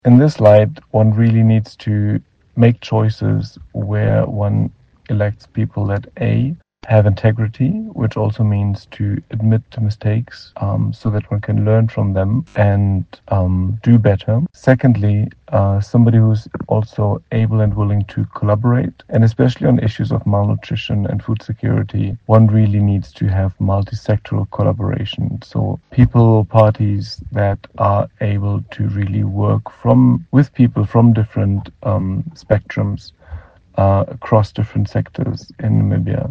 In this light, one really needs to make choices where one elects people that have integrity, which also means to admit to mistakes so that one can learn from them and do better. Secondly, somebody who's also able and willing to collaborate, and especially on issues of malnutrition and food security, one really needs to have multi-sectoral collaboration. So people, parties that are able to really work with people from different spectrums across different sectors in Namibia.